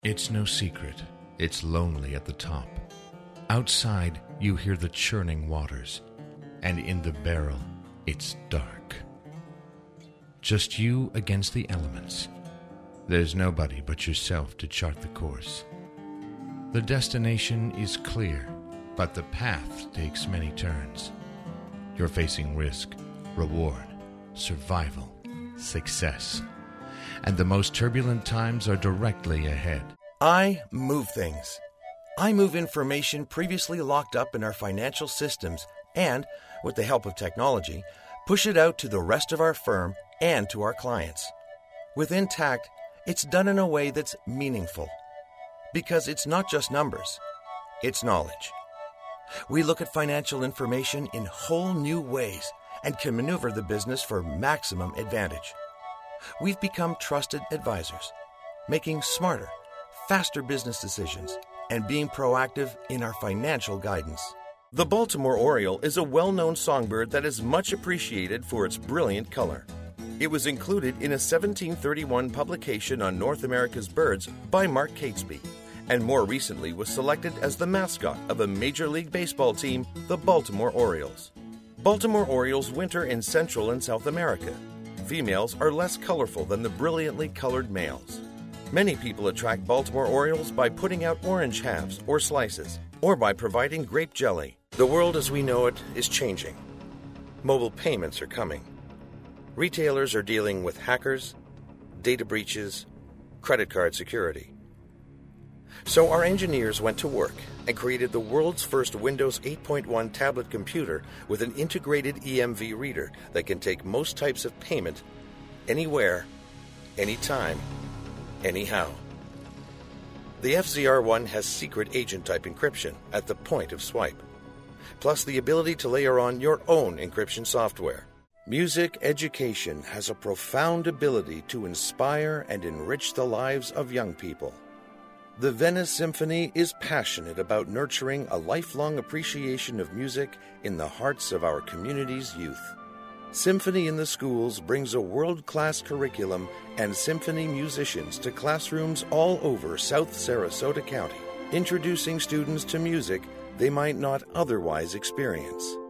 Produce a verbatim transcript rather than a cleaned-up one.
It's no secret, it's lonely at the top. Outside, you hear the churning waters, and in the barrel, it's dark. Just you against the elements. There's nobody but yourself to chart the course. The destination is clear, but the path takes many turns. You're facing risk, reward, survival, success. And the most turbulent times are directly ahead. I move things. I move information previously locked up in our financial systems and, with the help of technology, push it out to the rest of our firm and to our clients. With Intact, it's done in a way that's meaningful. Because it's not just numbers, it's knowledge. We look at financial information in whole new ways and can maneuver the business for maximum advantage. We've become trusted advisors, making smarter, faster business decisions and being proactive in our financial guidance. The Baltimore Oriole is a well-known songbird that is much appreciated for its brilliant color. It was included in a seventeen thirty-one publication on North America's birds by Mark Catesby, and more recently was selected as the mascot of a Major League Baseball team, the Baltimore Orioles. Baltimore Orioles winter in Central and South America. Females are less colorful than the brilliantly colored males. Many people attract Baltimore Orioles by putting out orange halves or slices, or by providing grape jelly. The world as we know it is changing. Mobile payments are coming. Retailers are dealing with hackers, data breaches, credit card security. So our engineers went to work and created the world's first Windows eight point one tablet computer with an integrated E M V reader that can take most types of payment anywhere, anytime, anyhow. The F Z R one has secret agent-type encryption at the point of swipe, plus the ability to layer on your own encryption software. Music education has a profound ability to inspire and enrich the lives of young people. The Venice Symphony is passionate about nurturing a lifelong appreciation of music in the hearts of our community's youth. Symphony in the Schools brings a world-class curriculum and symphony musicians to classrooms all over South Sarasota County, introducing students to music they might not otherwise experience.